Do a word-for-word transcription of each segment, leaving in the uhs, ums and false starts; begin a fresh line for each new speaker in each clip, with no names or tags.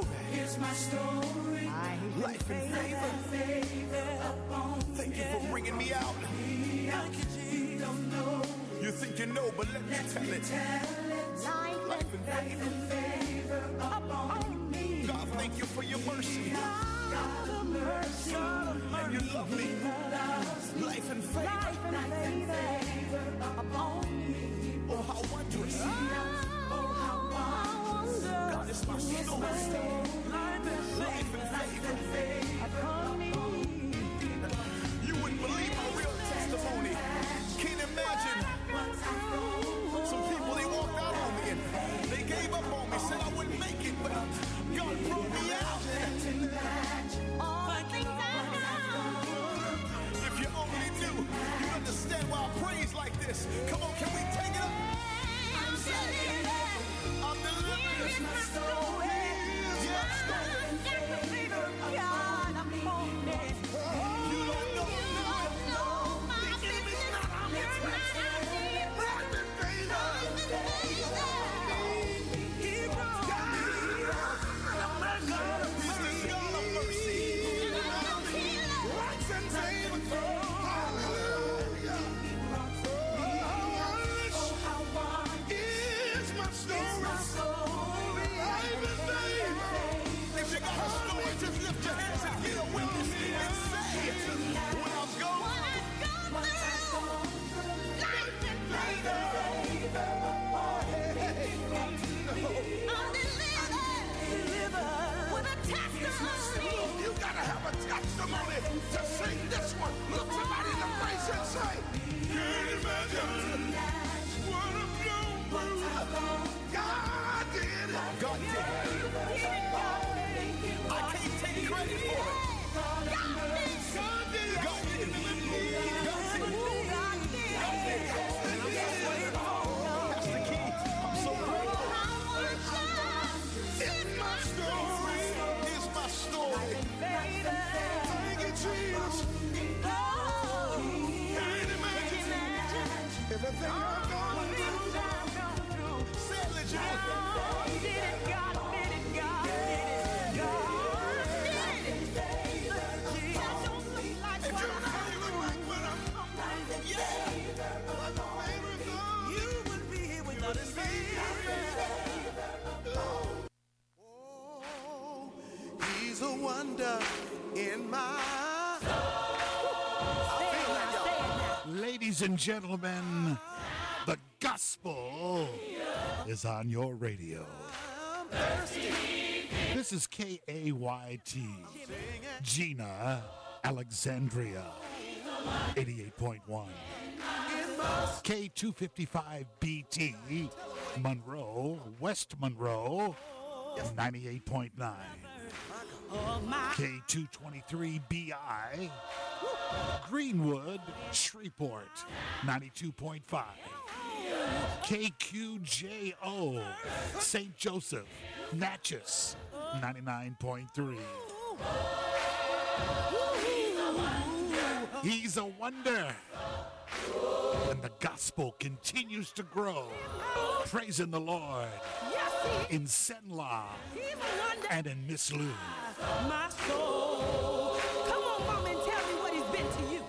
Here's my story.
Life and favor. Thank you for bringing me out.
Thank you, Jesus. Don't know.
You think you know, but let me tell it. Life and favor
upon me.
God, thank you for your mercy.
God of mercy.
And you love me. Life and favor.
Life and favor upon me.
Oh, how wondrous.
Oh, how wondrous.
God is my story.
Life and favor upon me.
You wouldn't believe my real testimony. Can't imagine. Some people, they walked out on me and they gave up on me, said I wouldn't make it, but God brought me out. If you only knew, you'd understand why I praise like this. Come on, can we take it up?
I'm delivered.
I'm delivered.
Here's my story.
Yes, story.
God, I'm holding.
You don't know.
You don't know my business. You're not He brought me.
He's the God of mercy.
Life and favor.
Hallelujah.
Oh, how wonderful
Is my
is
story.
my story.
Life and favor. If you got a story, just lift your hands and get a witness and say, when I'm gone,
What I've gone through. Life and favor. I'm delivered. With a testimony.
you gotta have a testimony to sing this one. Look somebody in the face and say, can't imagine what I'm going through. God did it. God did it. I can't take credit for it. God did it. God did it. God did it. God did it. God did it. And I'm so grateful. That's the key. I'm so grateful. It's my story. It's my story. Thank you, Jesus. Can't imagine everything I've gone through. Say it, let you know. And you know how you look like when I'm yeah. But the favorite God.
You would be here without his
Oh, he's a wonder in my
Ladies and gentlemen, the gospel is on your radio. This is K A Y T, Gina, Alexandria, eighty-eight point one. K two fifty-five B T, Monroe, West Monroe, ninety-eight point nine. K two twenty-three B I, Greenwood, Shreveport, ninety-two point five. K Q J O, Saint Joseph, Natchez, ninety-nine point three. He's a wonder. And the gospel continues to grow. Praising the Lord in Senla and in Miss Lou.
my soul. Come on, mom, and tell me what he's been to you.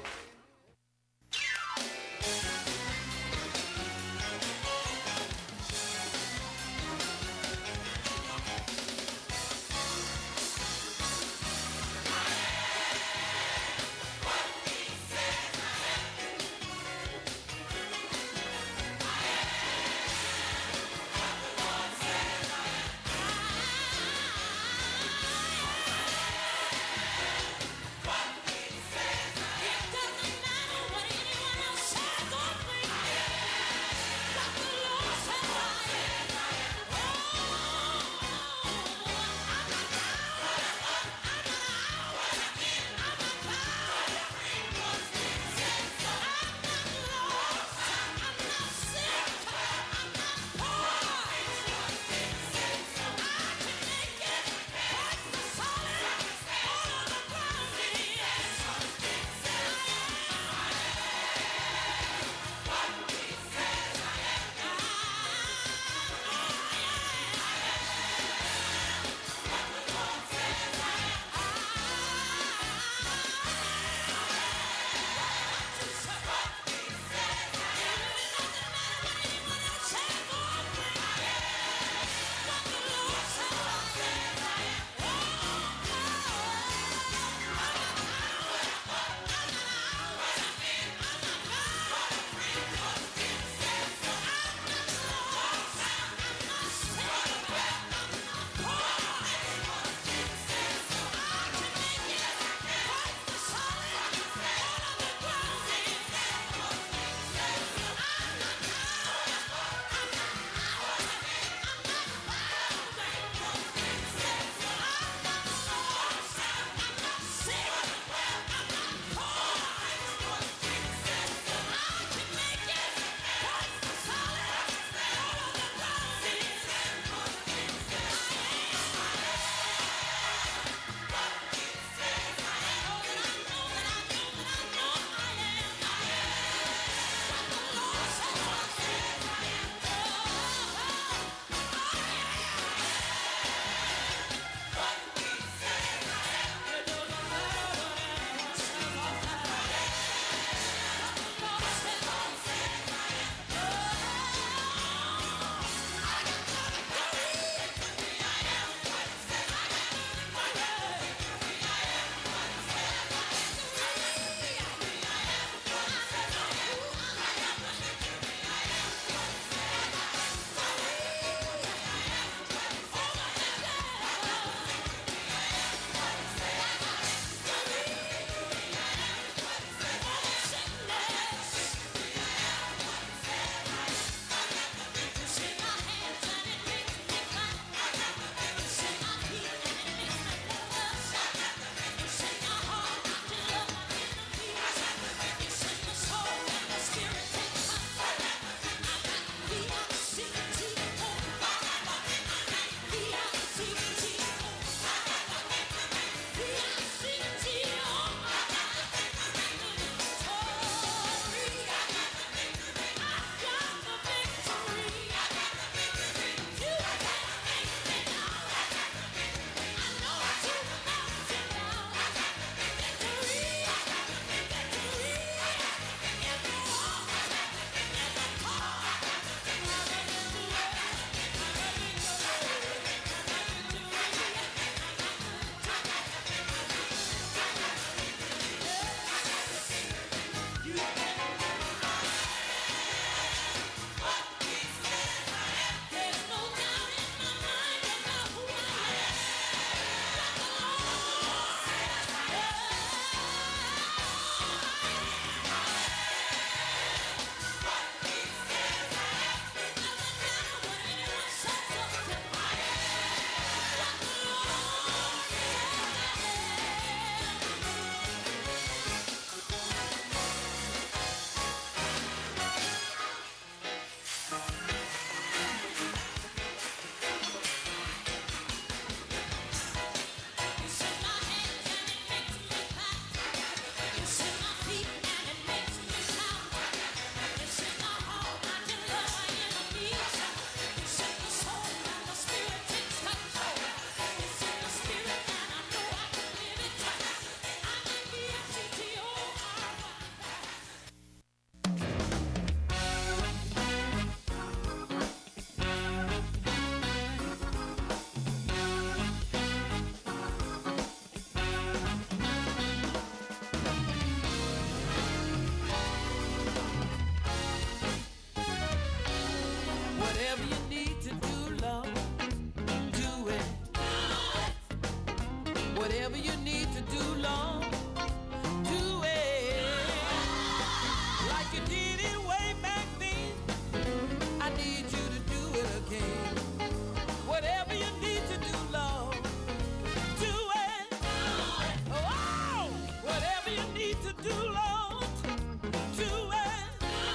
Whatever you need to do, Lord, do it. Like you did it way back then, I need you to do it again. Whatever you need to do, Lord, do it. Oh, whatever you need to do, Lord, do it.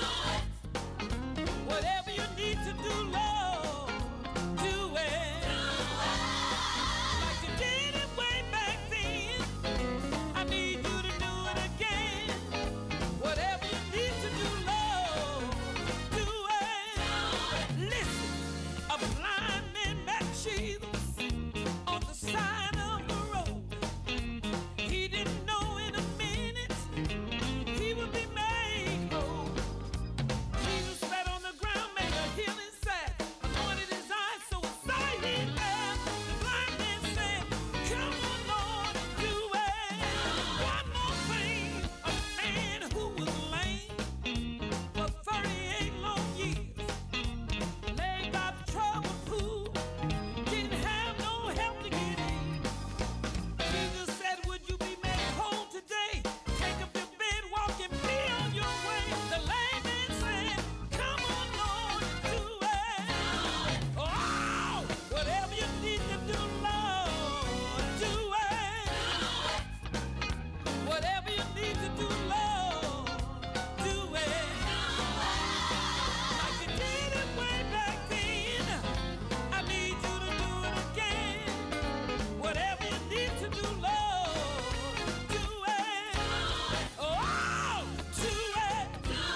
Whatever you need to do, Lord, do it. Like you did it way back then, I need you to do it again. Whatever you need to do, Lord, do it. Listen, a blind man met Jesus on the side of the road. He didn't know in a minute he would be made whole. Jesus sat on the ground, made a healing sack, anointed his eyes so his sight he left. The blind man said, "Come on, Lord, do it." One more thing, a man who was lame for thirty-eight long years, laid by the troubled pool, didn't have no help to get in. Jesus said, "Would you be made whole today? Take up your bed, walk and be on your way." The lame man said, "Come on, Lord, do it." Oh, whatever you need to do, Lord, do it. Whatever you need to do, Lord, do it. Like you did it way back then, I need you to do it again. Whatever you need to do, Lord, do it. Oh, do it.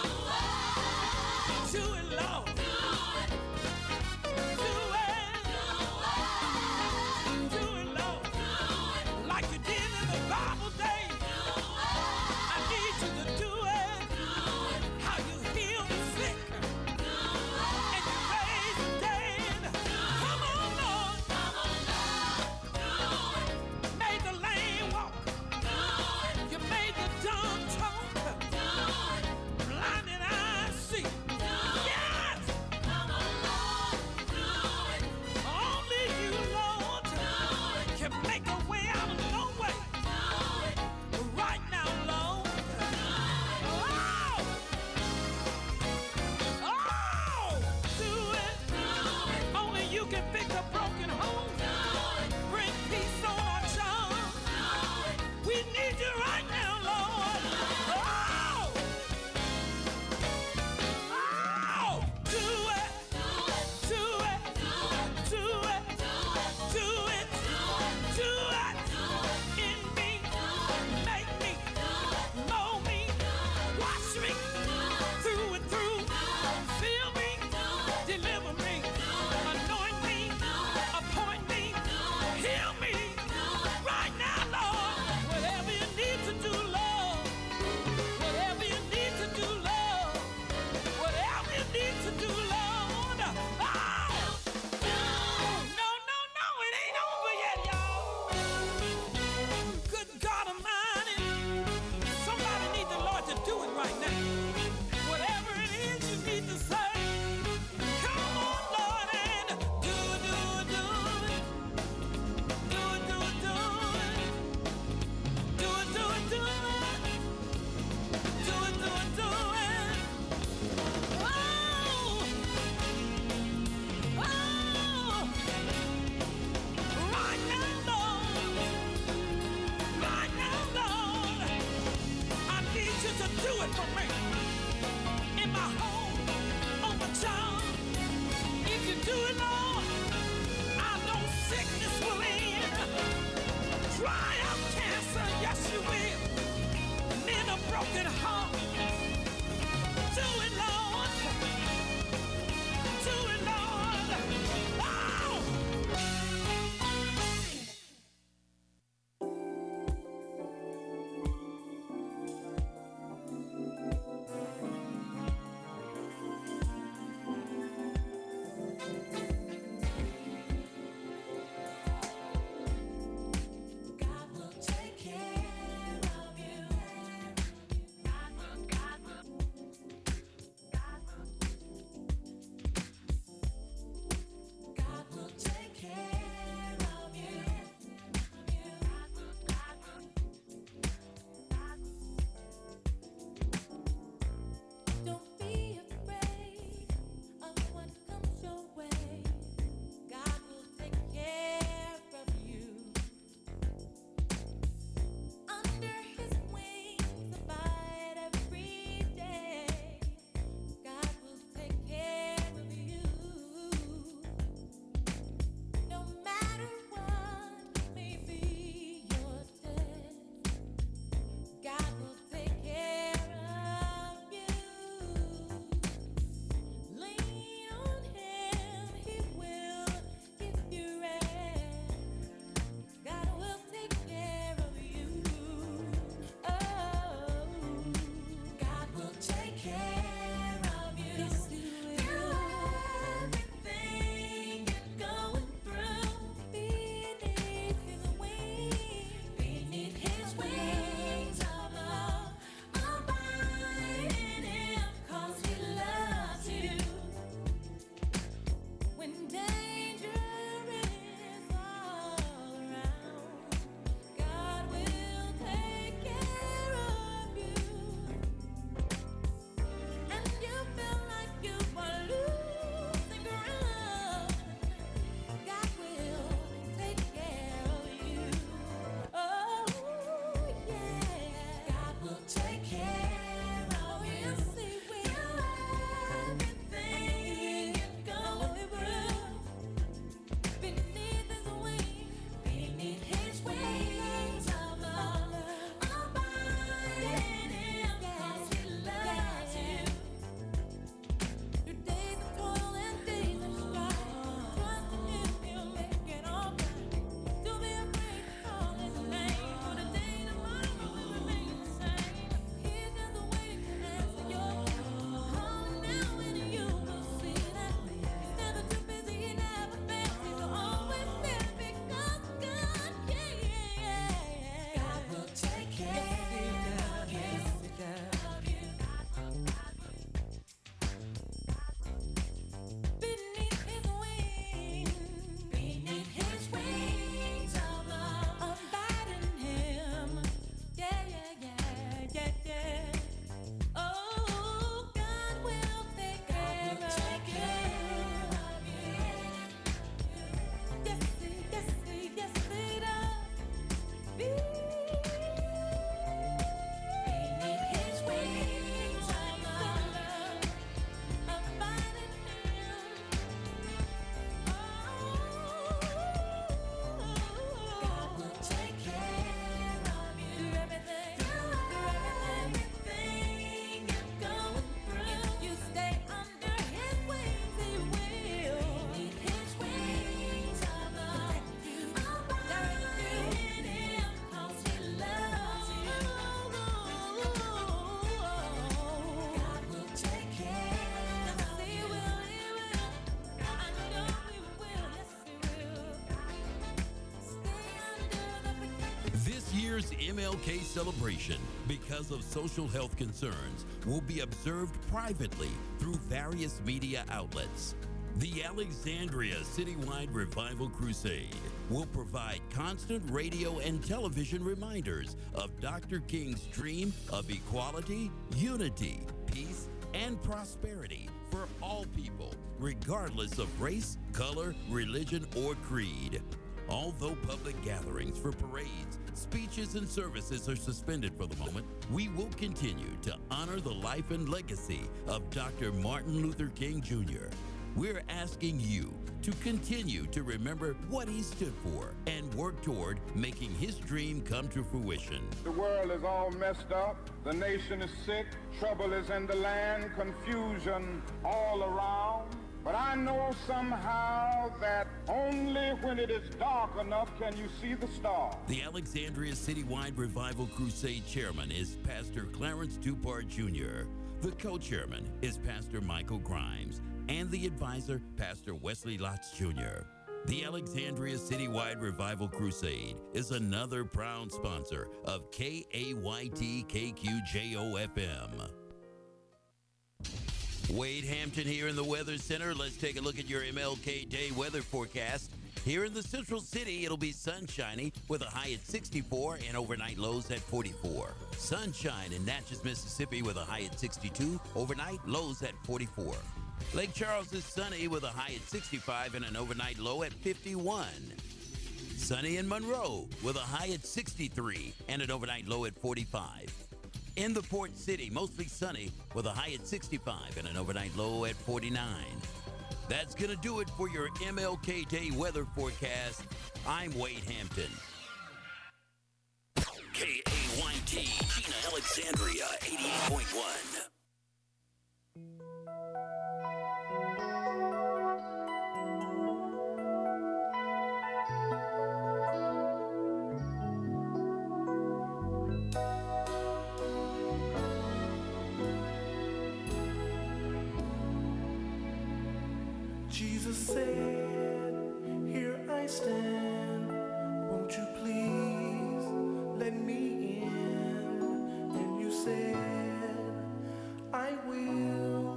Do it, Lord. Do it. Do it, Lord. Like you did in the Bible days. I need you to do it. How you heal the sick and you raise the dead. Come on, Lord. Made the lame walk. You made the dumb talk. Blinded eyes see. Yes. Only you, Lord, can make a way out of no way. Right now, Lord. Oh! Oh! Do it. Only you can fix a broken home. Bring peace on our job. We need you right now, Lord. Oh! Oh! Do it. Do it. Do it. Do it. Do it. In me. Make me. Mold me. Wash me. Through and through. Fill me. Deliver me. Anoint me. Appoint me. Heal me. Right now, Lord. Whatever you need to do, Lord. Whatever you need to do, Lord. Whatever you need to do, Lord. Oh! No, no, no, it ain't over yet, y'all. Good God Almighty. Somebody need the Lord to do it right now. Whatever it is you need to say. Come on, Lord, and do it, do it, do it. Do it, do it, do it. Do it, do it, do it. Do it, do it, do it. Oh! Oh! Right now, Lord. Right now, Lord. I need you to do it for me. In my home, on my job. If you do it, Lord, I know sickness will end. Dry up cancer, yes you will. Mend a broken heart. Do it, Lord. Do it, Lord. Oh!
year's M L K celebration, because of social health concerns, will be observed privately through various media outlets. The Alexandria Citywide Revival Crusade will provide constant radio and television reminders of Doctor King's dream of equality, unity, peace, and prosperity for all people, regardless of race, color, religion, or creed. Although public gatherings for parades, speeches, and services are suspended for the moment, we will continue to honor the life and legacy of Doctor Martin Luther King Junior We're asking you to continue to remember what he stood for and work toward making his dream come to fruition.
The world is all messed up. The nation is sick. Trouble is in the land. Confusion all around. But I know somehow that only when it is dark enough can you see the stars.
The Alexandria Citywide Revival Crusade chairman is Pastor Clarence Dupart Junior The co-chairman is Pastor Michael Grimes, and the advisor, Pastor Wesley Lotz Junior The Alexandria Citywide Revival Crusade is another proud sponsor of K A Y T K Q J O F M. Wade Hampton here in the Weather Center. Let's take a look at your M L K Day weather forecast. Here in the Central City, it'll be sunshiny with a high at sixty-four and overnight lows at forty-four. Sunshine in Natchez, Mississippi with a high at sixty-two, overnight lows at forty-four. Lake Charles is sunny with a high at sixty-five and an overnight low at fifty-one. Sunny in Monroe with a high at sixty-three and an overnight low at forty-five. In the Port City, mostly sunny with a high at sixty-five and an overnight low at forty-nine. That's going to do it for your M L K Day weather forecast. I'm Wade Hampton.
K A Y T, Gina Alexandria, eighty-eight point one.
Jesus said, here I stand, won't you please let me in? And you said, I will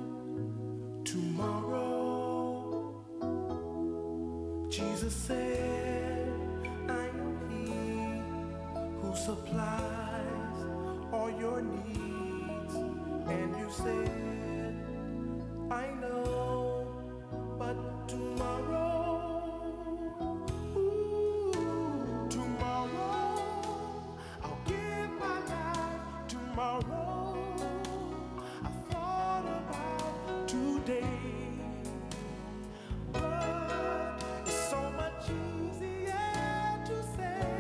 tomorrow. Jesus said, I am he who supplies all your needs. And you said, I know. But tomorrow, ooh, tomorrow, I'll give my life. Tomorrow, I thought about today, but it's so much easier to say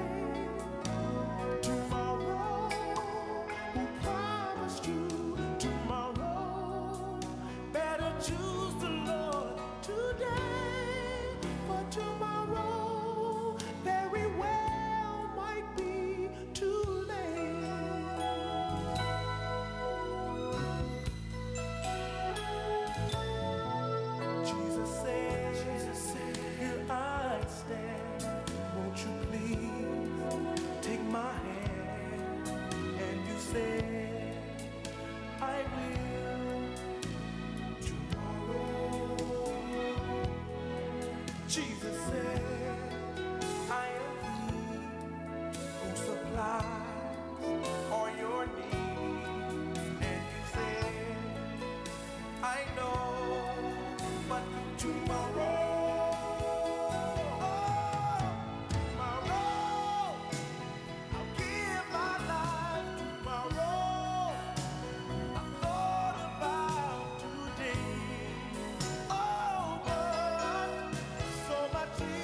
tomorrow. Who promised you tomorrow? Better choose the Lord today, for tomorrow very well might be too late. Jesus said, Jesus said, here I stand, won't you please take my hand? And you said, I will tomorrow. Jesus said, I am he who supplies all your needs. And you said, I know, but tomorrow, tomorrow, I'll give my life. Tomorrow, I thought about today. Oh, but so much easier.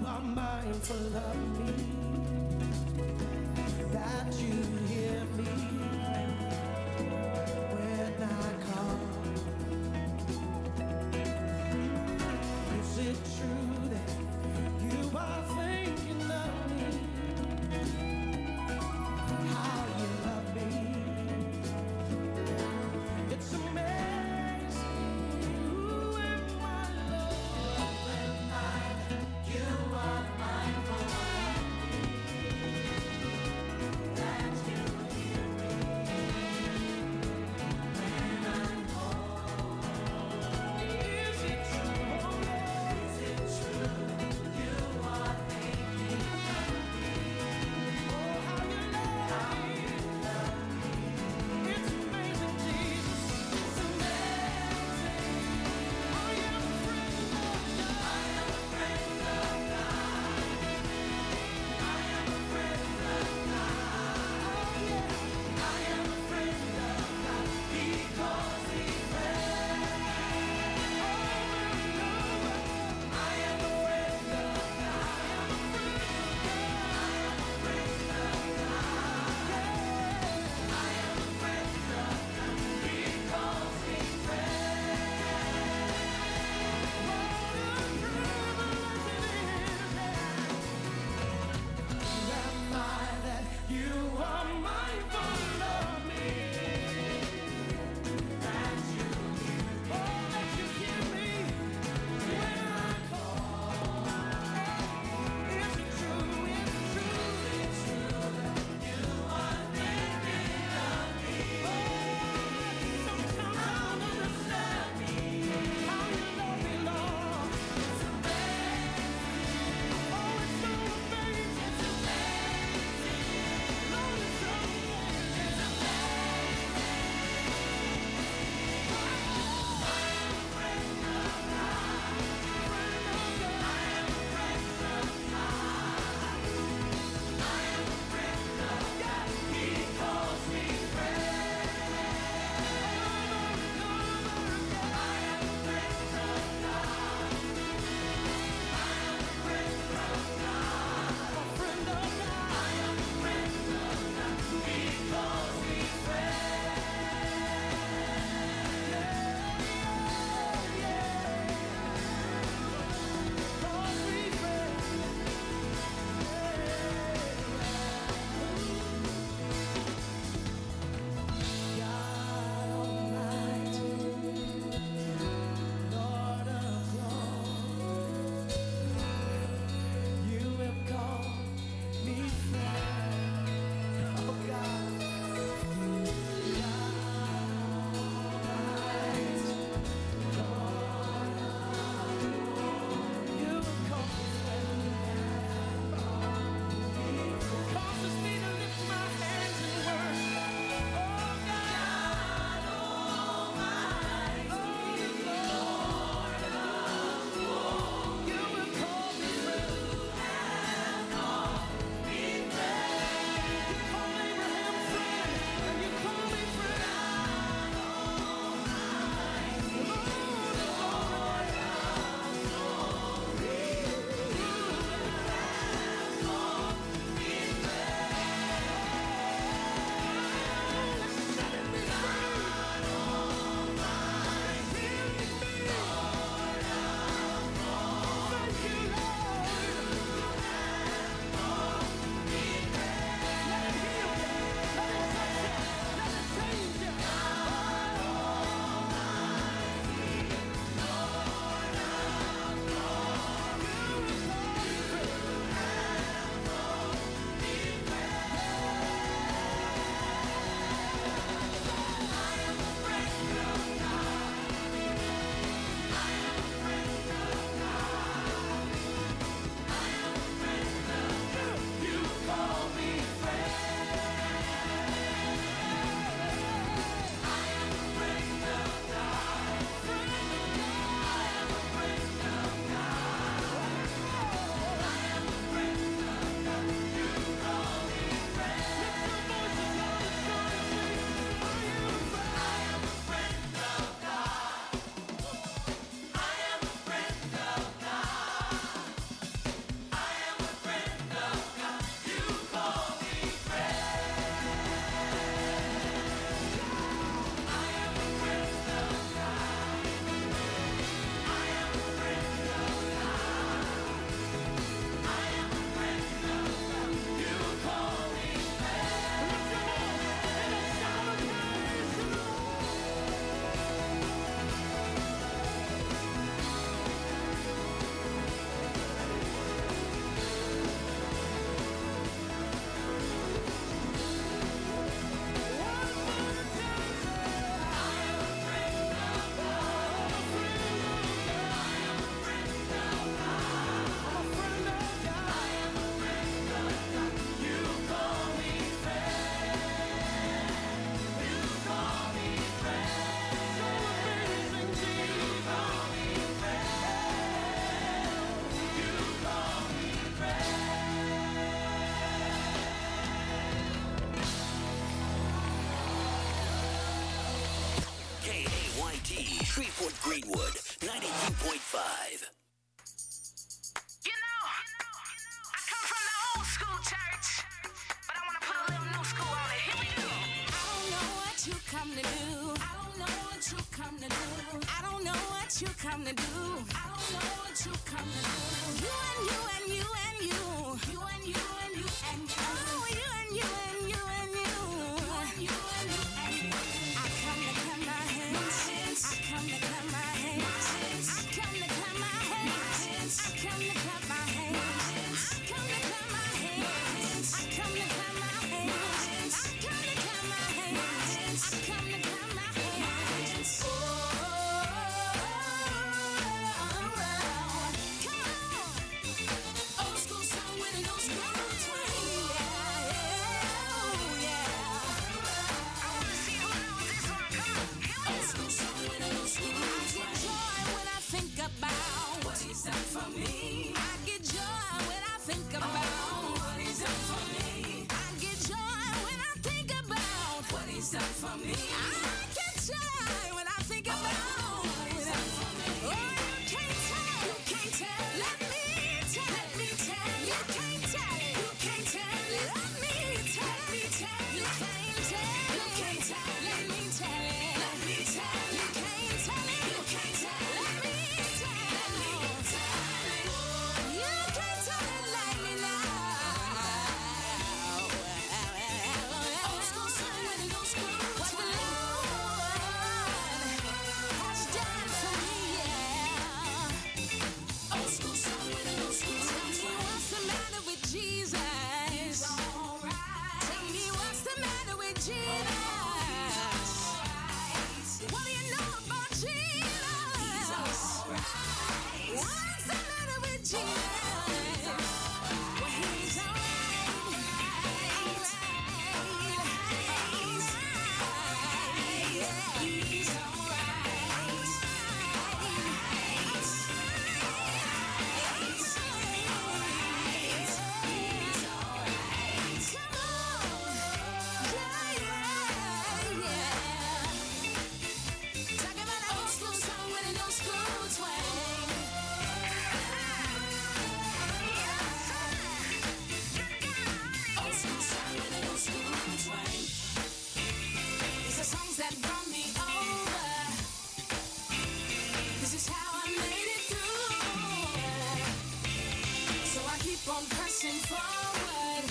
are mindful of me, that you hear me when I call. Is it true that you are thinking of me, how you love me? It's amazing who am I, Lord, when I, you are mindful of me, that
Shreveport Greenwood, ninety-two point five.
You know, I come from the old school church, but I want to put a little new school on it. Here we go. I don't know what you come to do. I don't know what you come to do. I don't know what you come to do. I don't know what you come to do. You and you and you and you. You and you and you and you. Oh, you and you and you and you. You and you and you and you. I come to clap my hands. I come to clap my hands. I come to clap my hands. I come to clap my hands. I come to clap my hands. I come to clap my hands. I come to clap my hands. I come to clap my hands. Oh, come on. Old school song with an old school twang. Yeah, yeah, yeah. I wanna see who knows this one. Come on. Old school song with an old school twang. I get joy when I think about what he's done for me. I get joy when I think about what he's done for me. I get joy when I think about what he's done for me. I get joy when I think about what he's done for me. Oh, you can't tell, you can't tell. Let me tell, let me tell. You can't tell it, you can't tell. Let me tell, let me tell. You can't tell, you can't tell. Let me tell it, let me tell. You can't tell it, you can't tell. Let me tell, let me tell it. You can't tell it like me now. Old school song with an old school what the Lord has done for me, yeah. Old school song with an old school tell me what's the matter with Jesus. He's alright. Tell me what's the matter with Jesus. What do you know about Jesus? He's alright. What's the matter with Jesus? Well, he's alright. He's the songs that brought me over. This is how I made it through. So I keep on pressing forward.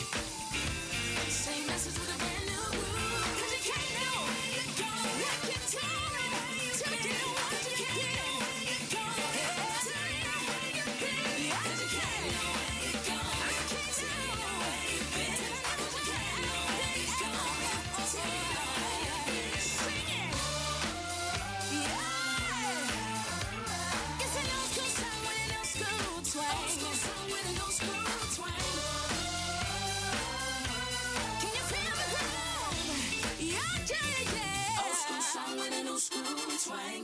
Same message with a brand new groove. 'Cause you can't know where you're going. You can tell me where you've been. Till you what you can do. You're going. Tell me where you've been. 'Cause you can't know where you're going. You can't tell me where you've been. Tell me what you can know where you're going. Tell me sing it. Yeah. It's an old school song with an old school twang. Old school song with an old school twang. Can you feel the groove? Yeah, yeah, yeah. Old school song with an old school twang.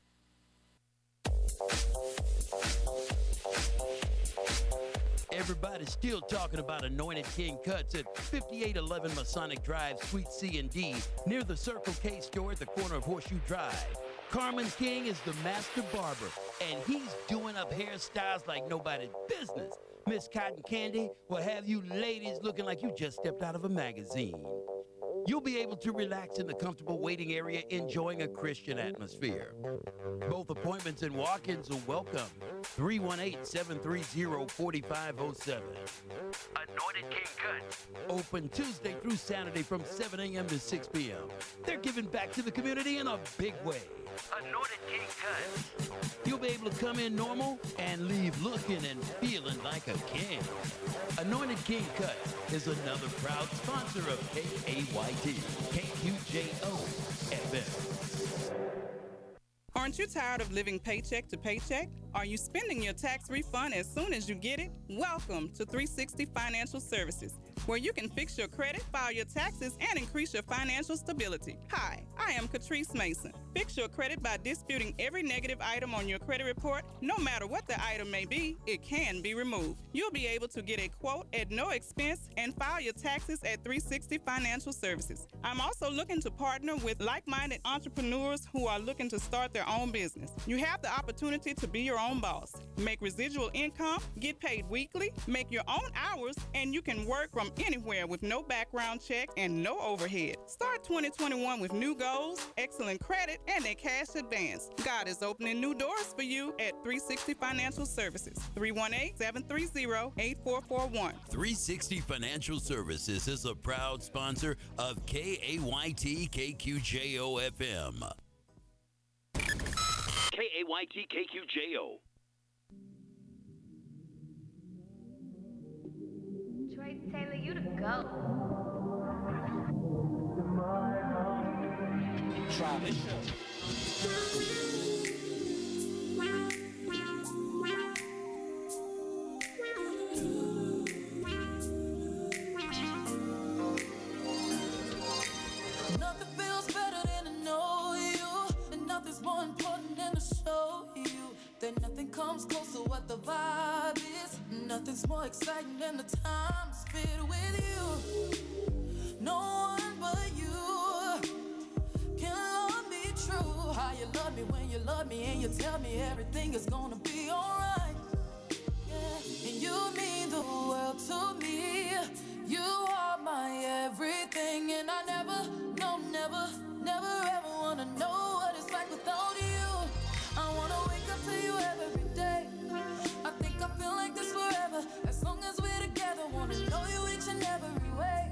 Everybody's still talking about Anointed King Cuts at fifty-eight eleven Masonic Drive, Suite C and D, near the Circle K store at the corner of Horseshoe Drive. Carmen King is the master barber, and he's doing up hairstyles like nobody's business. Miss Cotton Candy will have you ladies looking like you just stepped out of a magazine. You'll be able to relax in the comfortable waiting area, enjoying a Christian atmosphere. Both appointments and walk-ins are welcome. three one eight, seven three zero, four five zero seven. Anointed King Cuts. Open Tuesday through Saturday from seven a.m. to six p.m. They're giving back to the community in a big way. Anointed King Cuts. You'll be able to come in normal and leave looking and feeling like a king. Anointed King Cuts is another proud sponsor of K A Y T, K Q J O F M.
Aren't you tired of living paycheck to paycheck? Are you spending your tax refund as soon as you get it? Welcome to three sixty Financial Services. where you can fix your credit, file your taxes, and increase your financial stability. Hi, I am Catrice Mason. Fix your credit by disputing every negative item on your credit report. No matter what the item may be, it can be removed. You'll be able to get a quote at no expense and file your taxes at three sixty Financial Services. I'm also looking to partner with like-minded entrepreneurs who are looking to start their own business. You have the opportunity to be your own boss, make residual income, get paid weekly, make your own hours, and you can work from anywhere with no background check and no overhead. Start twenty twenty-one with new goals, excellent credit, and a cash advance. God is opening new doors for you at three sixty Financial Services. three one eight, seven three zero, eight four four one.
three sixty Financial Services is a proud sponsor of K A Y T K Q J O F M.
K A Y T K Q J O.
Troy Taylor, you the GOAT.
Try this show.
Nothing feels better than to know you, and nothing's more important than to show you that nothing comes close to what the vibe is. Nothing's more exciting than the time spent with you. No one but you can love me true. How you love me when you love me and you tell me everything is gonna be alright. Yeah. And you mean the world to me. You are my everything, and I never, no, never, never ever wanna know what it's like without you. I wanna wake up to you every day. I think I feel like this forever, as long as we're together. Wanna know you each and every way.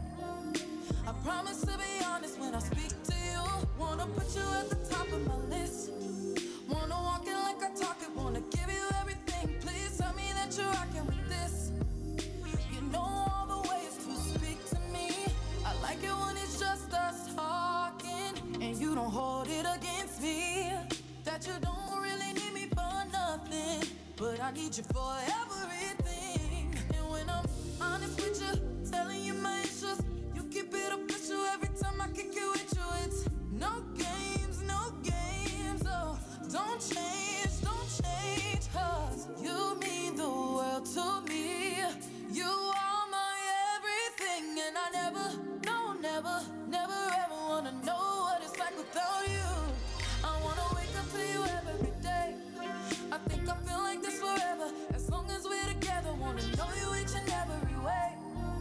I promise to be honest when I speak to you. Wanna put you at the top of my list. Wanna walk it like I talk it. Wanna give you everything. Please tell me that you're rocking with this. You know all the ways to speak to me. I like it when it's just us talking, and you don't hold it against me. That you don't really need me for nothing, but I need you for everything. And when I'm honest with you, telling you my issues, you keep it official every time I kick it with you. It's no games, no games. Oh, don't change, don't change, 'cause you mean the world to me. You are my everything, and I never, no, never, never ever wanna know what it's like without you. I wanna wake up to you every day. I think I feel like this forever, as long as we're together. Wanna know you each and every way.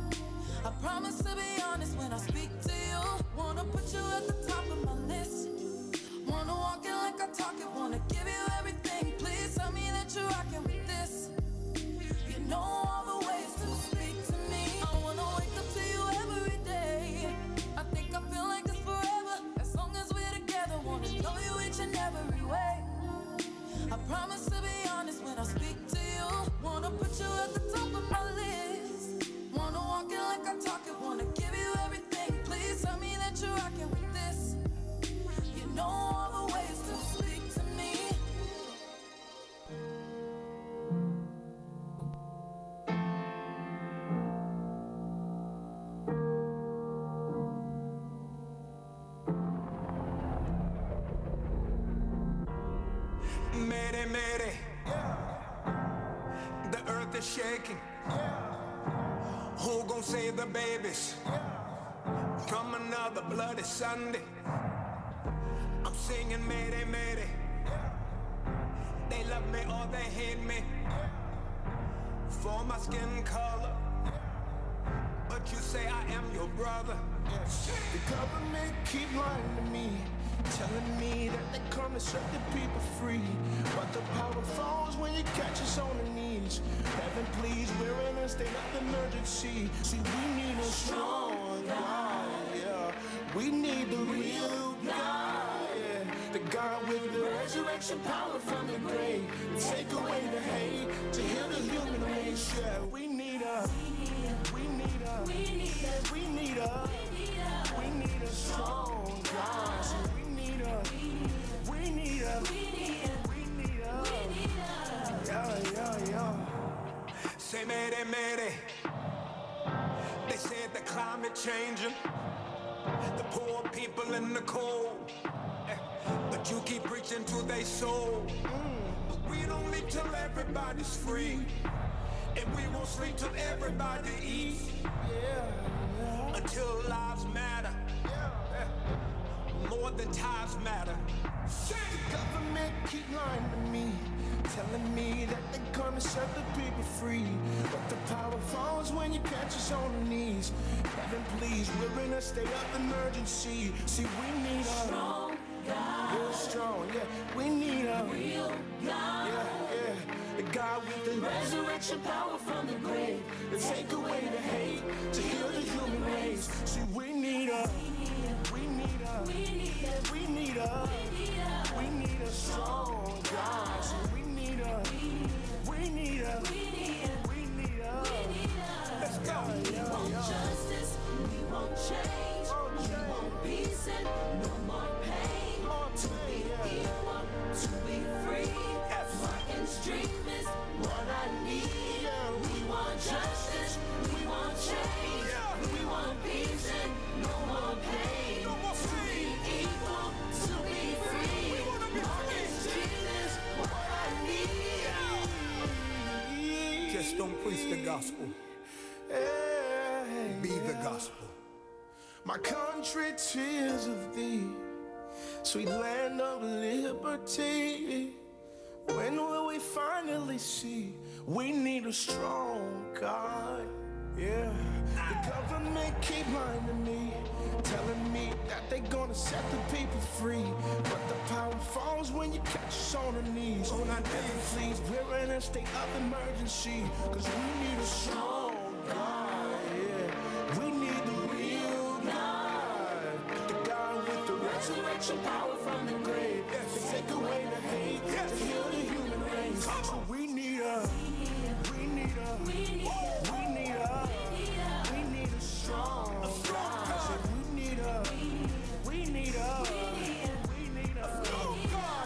I promise to be honest when I speak to you. Wanna put you at the top of my list. Wanna walk it like I talk it. Wanna give you everything. Please tell me that you're rocking with this. You know all the ways to speak to me. I wanna wake up to you every day. I think I feel like this forever, as long as we're together. Wanna know you each and every way. I promise to be honest when I speak to you. Wanna put you at the top of my list. Wanna walk it like I talk it. Wanna give you everything. Please tell me that you're rocking with this. You know all the ways to speak to me.
Mayday, mayday. The earth is shaking. Who gon' save the babies from another bloody Sunday? I'm singing mayday, mayday. They love me or they hate me for my skin color, but you say I am your brother.
The government keep lying to me, telling me that they come to set the people free. But the power falls when you catch us on the knees. Heaven, please, we're in a state of emergency. See, we need a strong God, yeah. We need the real God, yeah. The God with the resurrection power from the grave. Take away the hate to heal the human race, yeah. We need a, we need a, we need a, we need a, we need a strong God. So we need a, we need a, we need a, we need a, yeah, yeah, yeah.
Say mayday, mayday. They said the climate changing, the poor people in the cold. Eh, But you keep preaching to their soul. But we don't leave till everybody's free. And we won't sleep till everybody eats. Until lives matter. More than times matter.
The government keep lying to me, telling me that they're gonna set the people free. But the power falls when you catch us on the knees. Heaven please, we're in a state of emergency. See, we need a strong God. Real strong, yeah. We need a real God. Yeah, yeah. The God with the resurrection power from the grave, to take away the hate, to heal the human race. See, we need a, we need a, we need a, we need a, we need a strong God. See, we need a, we need a, we need a, let's go.
We want justice, we want change, we want peace and no more pain. To be equal, to be free. Fucking stream is what I need. We want justice, we want change, we want peace and no more pain. To be equal, to be free. Fucking stream is what I need.
Just don't preach the gospel. Be the gospel.
My country, tears of thee, sweet land of liberty. When will we finally see we need a strong God? Yeah, the government keep lying to me, telling me that they gonna set the people free. But the power falls when you catch us on our knees. On our knees, please, we're in a state of emergency, cause we need a strong God. Yeah, we need the real God, the God with the resurrection power from the grave, to take away the hate, to heal the human race. So we need a, we need a, we need a, we need a, we need a strong God. So we need a, we need a, we need a strong God.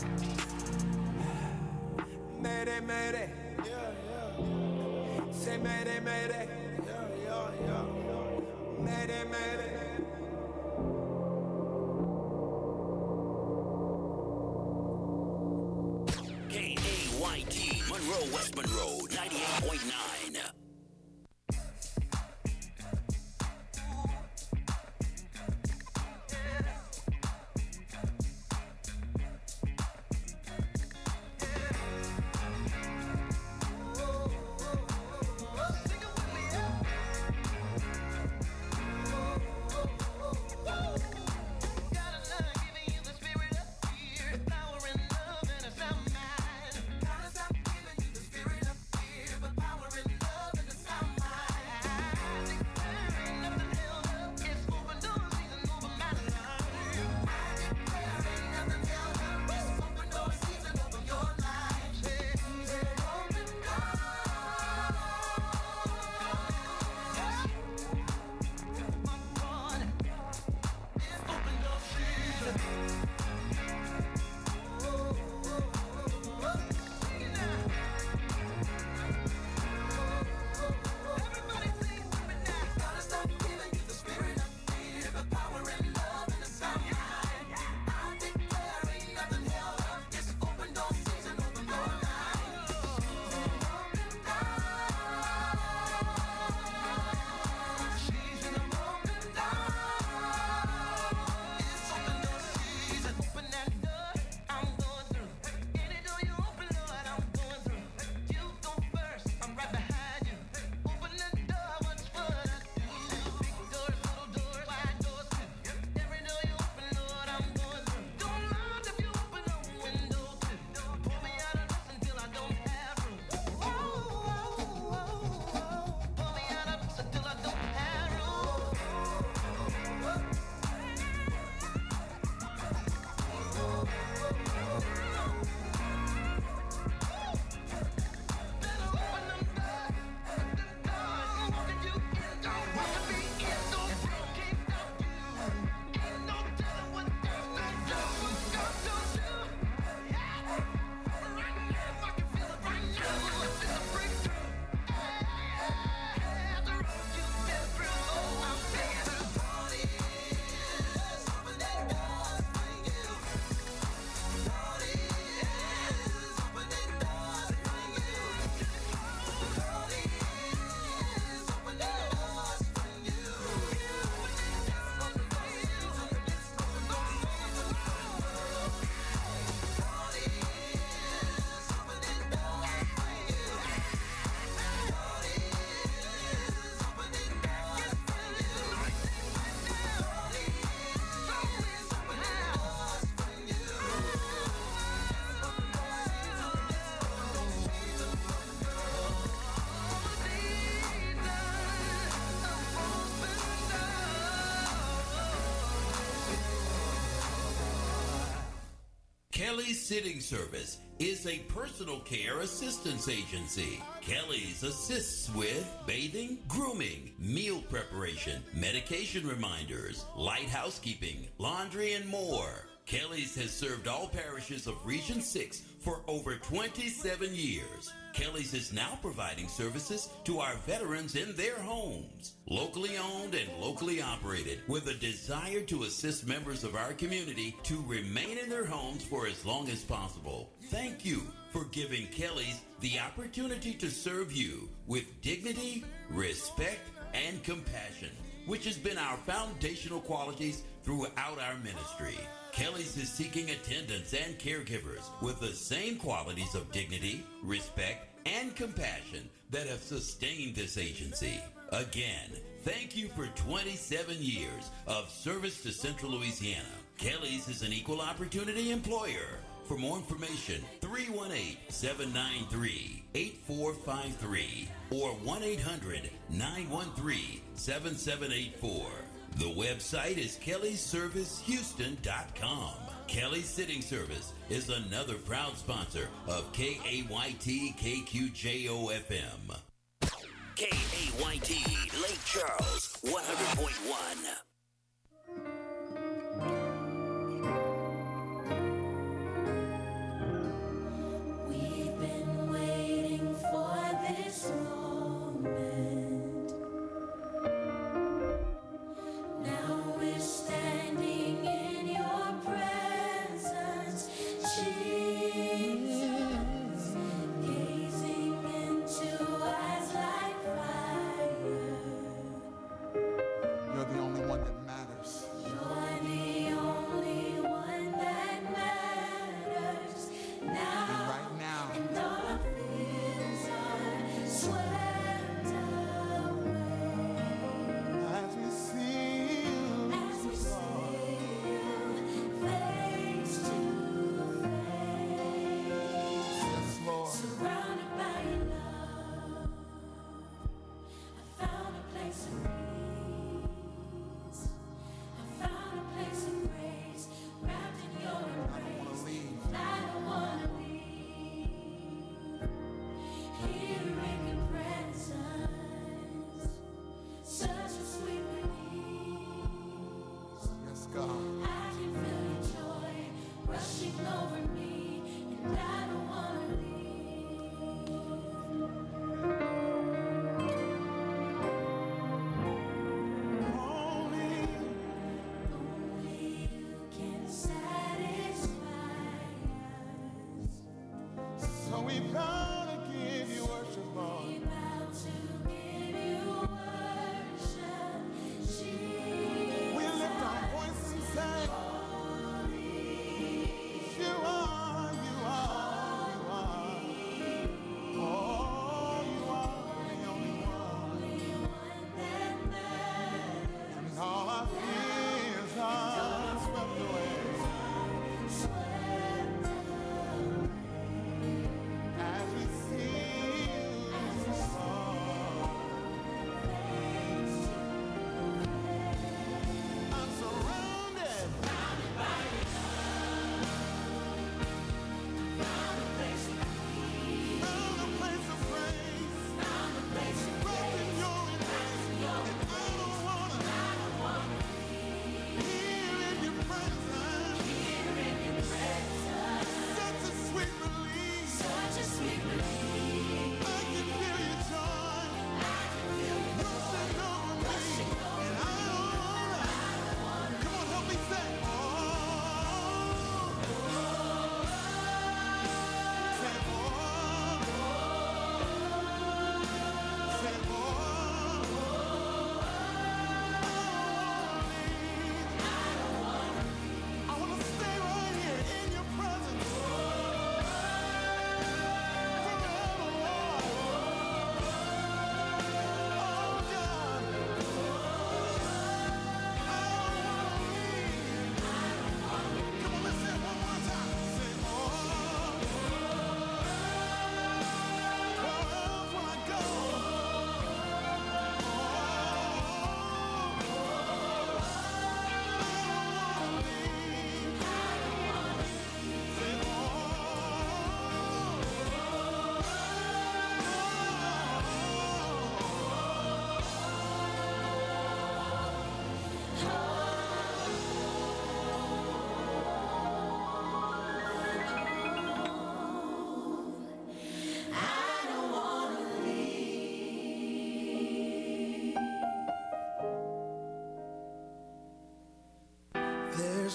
Mayday, mayday.
Yeah, yeah.
Say mayday, mayday.
Yeah, yeah, yeah.
Mayday, mayday.
K A Y T, Monroe, West Monroe, ninety-eight point nine.
Gotta stop giving you the spirit of fear, but power in
Kelly's Sitting Service is a personal care assistance agency. Kelly's assists with bathing, grooming, meal preparation, medication reminders, light housekeeping, laundry, and more. Kelly's has served all parishes of Region six for over twenty-seven years. Kelly's is now providing services to our veterans in their homes. Locally owned and locally operated, with a desire to assist members of our community to remain in their homes for as long as possible. Thank you for giving Kelly's the opportunity to serve you with dignity, respect, and compassion, which has been our foundational qualities throughout our ministry. Kelly's is seeking attendants and caregivers with the same qualities of dignity, respect, and compassion that have sustained this agency. Again, thank you for twenty-seven years of service to Central Louisiana. Kelly's is an equal opportunity employer. For more information, three one eight, seven nine three, eight four five three or one eight hundred, nine one three, seven seven eight four. The website is kellys service houston dot com. Kelly's Sitting Service is another proud sponsor of K A Y T K Q J O F M.
K A Y T, Lake Charles, one hundred point one.
We've been waiting for this moment. Now we're standing in your presence, Jesus, gazing into eyes like fire.
You're the only one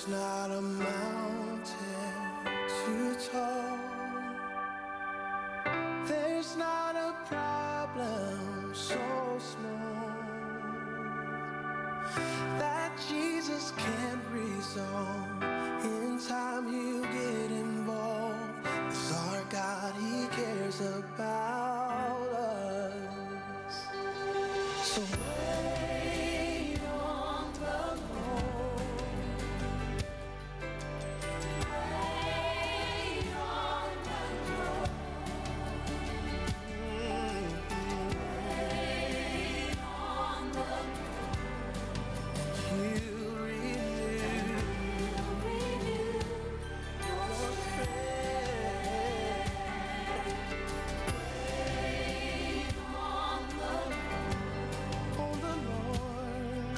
There's not a mountain too tall. There's not a problem so small that Jesus can't resolve. In time he'll get involved. 'Cause our God, he cares about us. So wait on the Lord. Wait on the Lord. Wait on the Lord. He'll renew, he'll renew your strength. Wait on the Lord. On the Lord.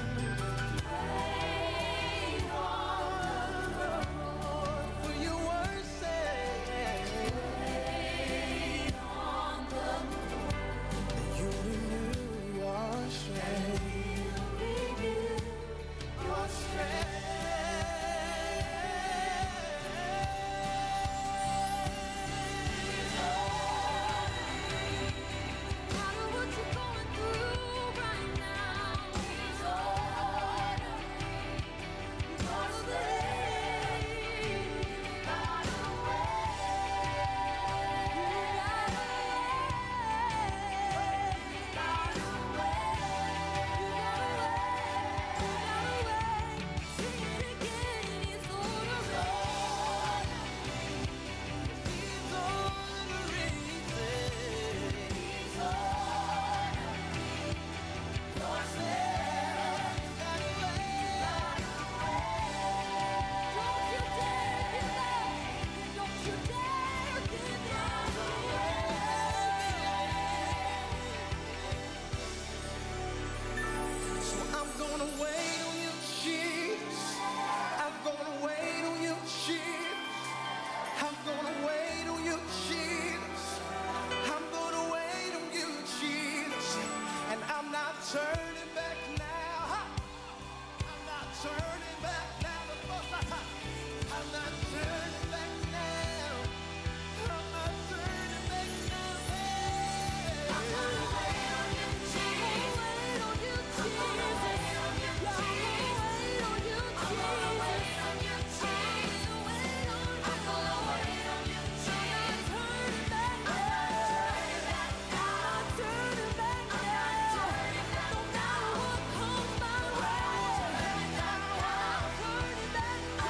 Wait on the Lord. For your word says, wait on the Lord. You renew our strength. Renew your strength. No matter what you're going through right now, He's ordering your steps. You gotta wait. You gotta wait. You gotta wait. You gotta wait. Sing it again. He's ordering. He's ordering. He's ordering your steps. You gotta wait. Don't you dare give up. Don't you dare give up. So I'm gonna wait on you, Jesus. I'm gonna wait on you, Jesus. I'm gonna wait on you, Jesus. I'm gonna wait on you, Jesus. And I'm not turning back now. Ha! I'm not turning back now. I'm not turning back now. I'm not turning back now. I'm gonna wait on you, Jesus. Wait on you, Jesus. I'm gonna wait on you, Jesus. Wait on you, Jesus. I'm gonna wait on you, Jesus. I'm gonna wait on you, Jesus. I'm not turning back now. I'm not turning back now. No matter what comes my way. I'm not turning back now.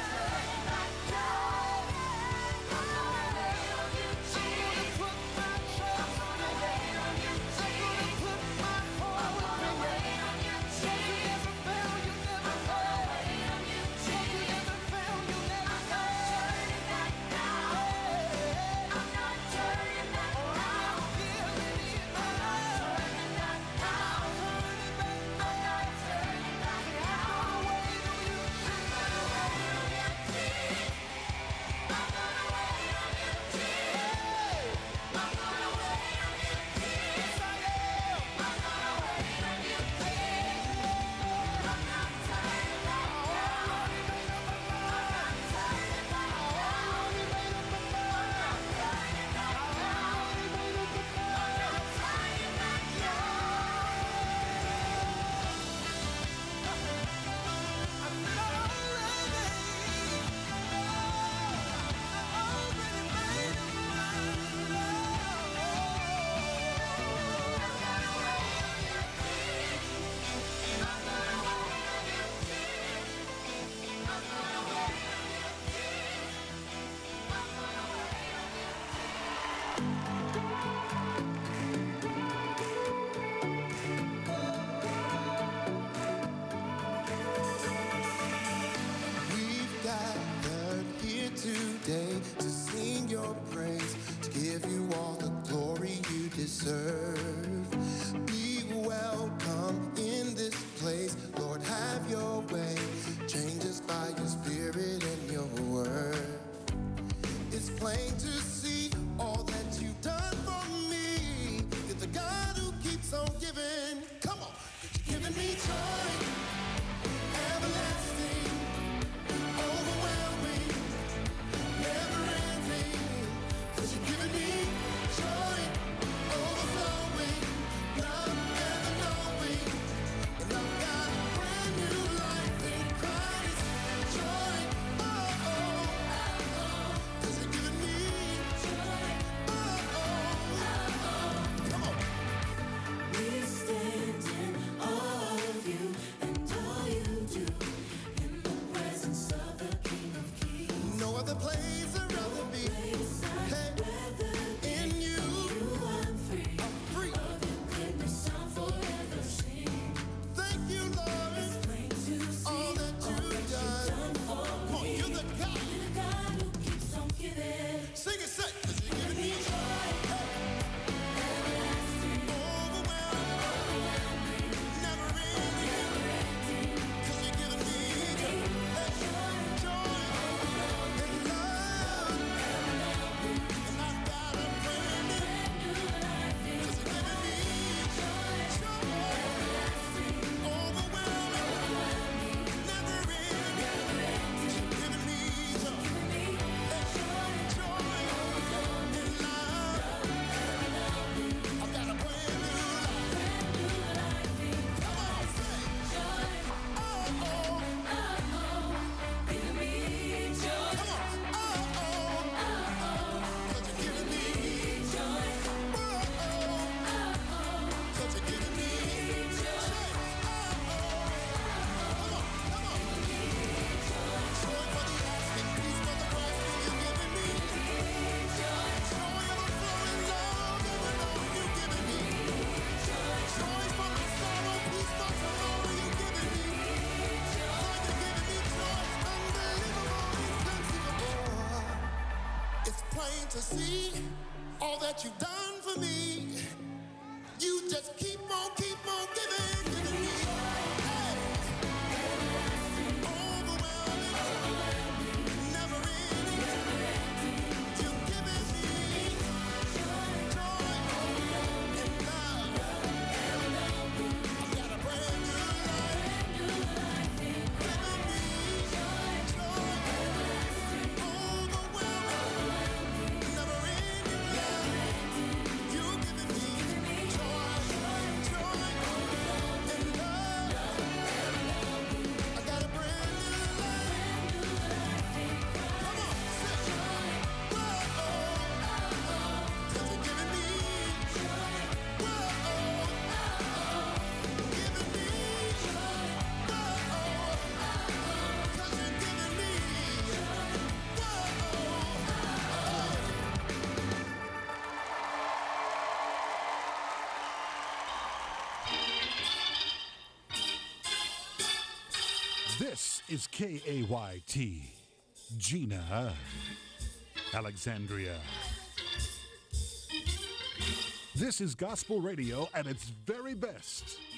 I'm gonna wait on you, Jesus. Put my trust in you. I'm gonna put my hope in you. You never fail, you never fail. You never fail, you never fail. I'm not turning back now. I'm feeling it now. I'm not turning back now. I'm turning back now. I'm not turning back now. I'm gonna wait on you. I'm gonna wait on you, Jesus. I'm gonna wait on you, Jesus. I'm gonna wait on you, Jesus. I am. I'm gonna wait on you, Jesus. I'm not turning back now. I'm not turning back now. I'm not turning back now. I'm not turning back We've gathered here today to sing your praise, to give you all the glory you deserve. Be welcome in this place, Lord, have your way. Change us by your spirit and your word. It's plain to see all that you've done for me. You're the God who keeps on giving. Come on, you're giving me joy, everlasting. see all that you've done for me. You just keep on, keep on giving, giving me. Hey. Overwhelming, never ending. You're giving me joy and love. I've got a brand new life. Giving me joy, overwhelming, never ending love. You're giving me joy, joy, and love. I got a brand new life. Come on, say, whoa, cause you're giving me, whoa, giving me, whoa, cause you're giving me,
This is K A Y T, Gina Alexandria. This is gospel radio at its very best.